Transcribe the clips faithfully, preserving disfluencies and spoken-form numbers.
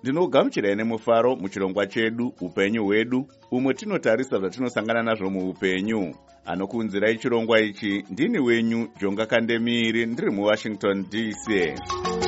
Ndinogamuchirai nemufaro muchirongwa chedu upenyu hwedu, umwe tinotarisa zvatinosangana nazvo muupenyu. Anokuunzirai chirongwa ichi ndini wenyu Jonga Kandemiri, ndiri muWashington D C.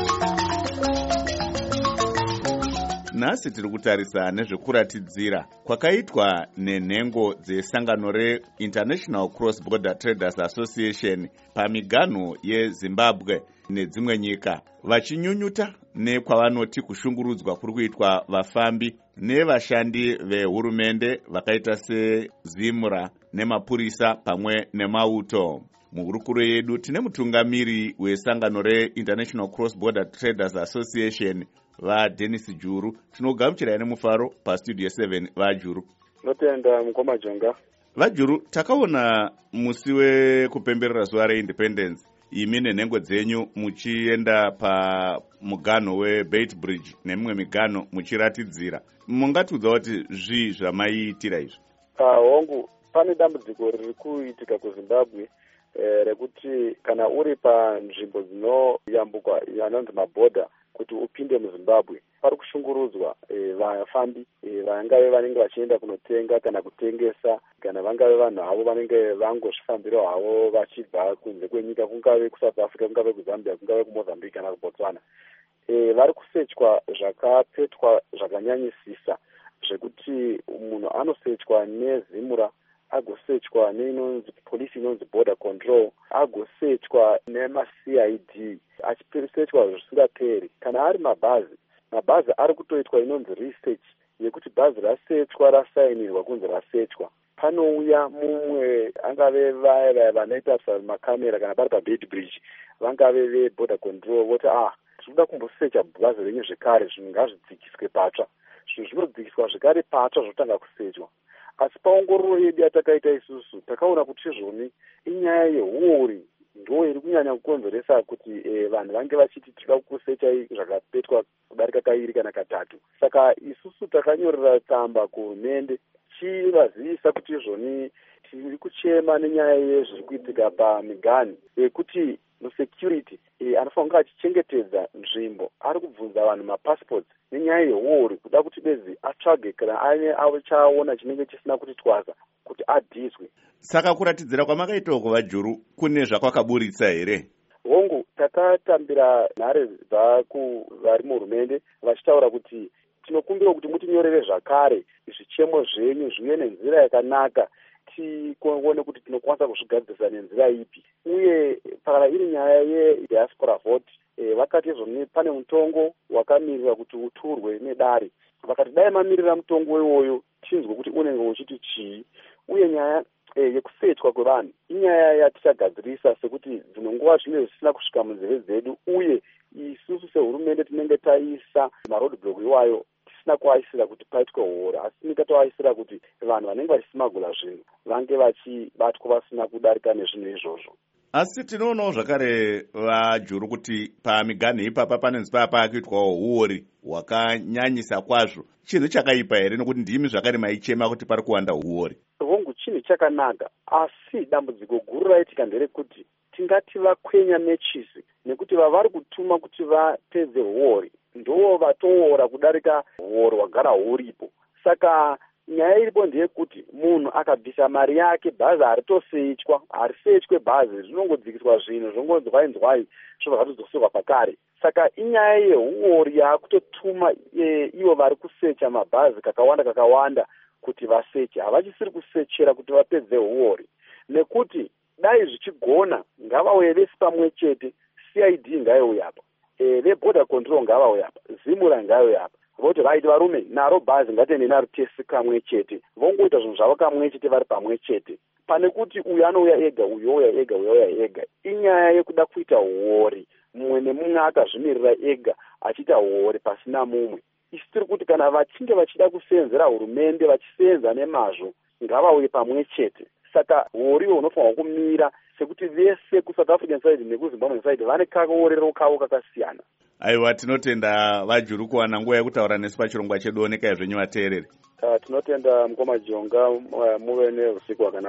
Nhasi tiri kutarisa nezvekuratidzira kwakaitwa nenhengo dzesangano reInternational Cross Border Traders Association pamiganho yeZimbabwe nedzimwe nyika, vachinyunyuta nekwavanoti kushungurudzwa kuri kuitwa vafambi nevashandi vehurumende vakaita seZimura nemapurisa pamwe nemauto. Muhurukuro yedu tine mutungamiri wesangano reInternational Cross Border Traders Association vaDennis Juru. Tinogamuchirai nemufaro pastudio seven vaJuru. Notenda mukoma Jonga. VaJuru, takaona musi wekupemberera zuva reIndependence imi nenhengo dzenyu muchienda pamuganho weBeitbridge nemimwe miganho muchiratidzira. Mungatiudza kuti zvii zvamaiitira izvi? Hongu, pane dambudziko riri kuitika kuZimbabwe eh, rekuti kana uri panzvimbo dzinoyambukwa anonzi mabhodha kuti upinde muZimbabwe pari kushungurudzwa e, vafambi e, vangave vanenge vachienda kunotenga kana kutengesa, kana vangave vanhu havo vanenge vangozvifambira havo vachibva kunze kwenyika, kungave kuSouth Africa, kungave kuZambia, kungave kuMozambique kana kuBotswana. E, vari kusechwa zvakapetwa zvakanyanyisisa zvekuti munhu anosechwa neZimura, agosechwa neinonzi polisi inonzi border control, agosechwa nema-C I D, achipesechwa zvisingaperi. Kana ari mabhazi, mabhazi ari kutoitwa inonzi research yekuti bhazi rasechwa rasainirwa kunzi rasechwa, panouya mumwe angave vaya vanoita makamera kana pari paBeitbridge, vangave veborder control voti ah tinoda kumbosecha bhazi renyu zvekare, zvinhu ngazvidzikiswe patsva. Zvinhu zvinodzikiswa zvekare patsva zvotanga kusechwa. Asi paongororo yedu yatakaita isusu takaona kuti izvoni inyaya yehuori ndo iri kunyanya kukonzeresa kuti e, vanhu vange vachiti tinoda kusecha zvakapetwa kudarika kairi kana katatu. Saka isusu takanyorera tsamba kuhurumende chivazivisa kuti izvoni tiri kuchema nenyaya yezviri kuitika pamiganhi yekuti musecurity e, anofanira achichengetedza nzvimbo ari kubvunza vanhu mapassports nenyaya yehuori, kuda kuti bezi atsvage kana ane achaona chinenge chisina kuti twaza kuti adhizwe. Saka kuratidzira kwamakaitawo kuVaJuru kune zvakwakaburitsa here? Hongu, takatambira nhare dzaku vari muhurumende vachitaura kuti tinokumbira kuti mutinyorere zvakare zvichemo zvenyu zvive nenzira yakanaka, tikuone kuti tinokwanisa kuzvigadzirisa nenzira ipi. Uye kana iri nyaya yediaspora vote, e, vakati izvoni pane mutongo wakamirira kuti uturwe nedare. Vakati dai mamirira mutongo iwoyo tinzwe kuti unenge uchiti chii. Uye nyaya e, yekusechwa kwevanhu inyaya yatichagadzirisa sekuti dzimwe nguva zvine zvisina kusvika munzeve dzedu, uye isusu sehurumende tinenge taisa maroadblock iwayo tisina kuaisira kuti paitwe huori, asi tinenge toaisira kuti vanhu vanenge vachisimagula zvinhu vange vachibatwa vasina kudarika nezvinhu izvozvo. Asi tinoonawo zvakare vaJuru kuti pamiganho ipapa panonzi papa kuitwawo huori hwakanyanyisa kwazvo. Chinhu chakaipa here nokuti ndimi zvakare maichema kuti pari kuwanda huori? Hongu, chinhu chakanaka, asi dambudziko guru raitika nderekuti tingati vakwenya mechisi nekuti vavari kutuma kuti vapedze huori ndo vatoora kudarika huori hwagara huripo. Saka nyaya iripo ndeyekuti munhu akabvisa mari yake, bhazi haritosechwa, harisechwe bhazi, zvinongodzikiswa zvinhu zvongonzwai nzwai zvobva zvatodzoserwa pakare. Saka inyaya yehuori yaakutotuma e, ivo vari kusecha mabhazi kakawanda kakawanda kuti vaseche, havachisiri kusechera kuti vapedze huori. Nekuti dai zvichigona ngavauye vese pamwe chete, C I D ngaiuye apa, e, veborder control ngavauye apa, Zimura ngaiuye apa, voti vaiti varume naro bhazi ngatiende naro tese kamwe chete, vongoita zvinhu zvavo kamwe chete vari pamwe chete, pane kuti uyu anouya ega, uyu ouya ega, uyu ouya ega. Inyaya yekuda kuita huori, mumwe nemumwe akazvimirira ega achiita huori pasina mumwe. Isi tiri kuti kana vachinge vachida kusenzera hurumende vachisenza nemazvo ngavauye pamwe chete. Saka huoriwo unofanirwa kumira sekuti vese kuSouth African side nekuZimbabwe side vane kaorero kavo kakasiyana. Aiwa, tinotenda vaJuru kuwana nguva yekutaura nesu pachirongwa chedu. Oneka zvenyu vateereri. Uh, tinotenda mukoma Jonga, muve neusiku hwakanaka.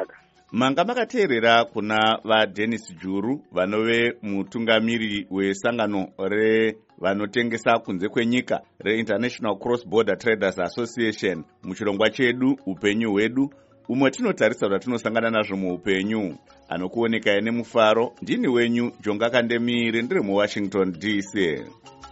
Manga makateerera kuna vaDennis Juru vanove mutungamiri wesangano revanotengesa kunze kwenyika reInternational Cross Border Traders Association muchirongwa chedu upenyu hwedu, umwe tinotarisa kuti tinosangana nazvo muupenyu. Anokuoneka ine mufaro ndini wenyu Jonga Kandemire ndiri muWashington D C.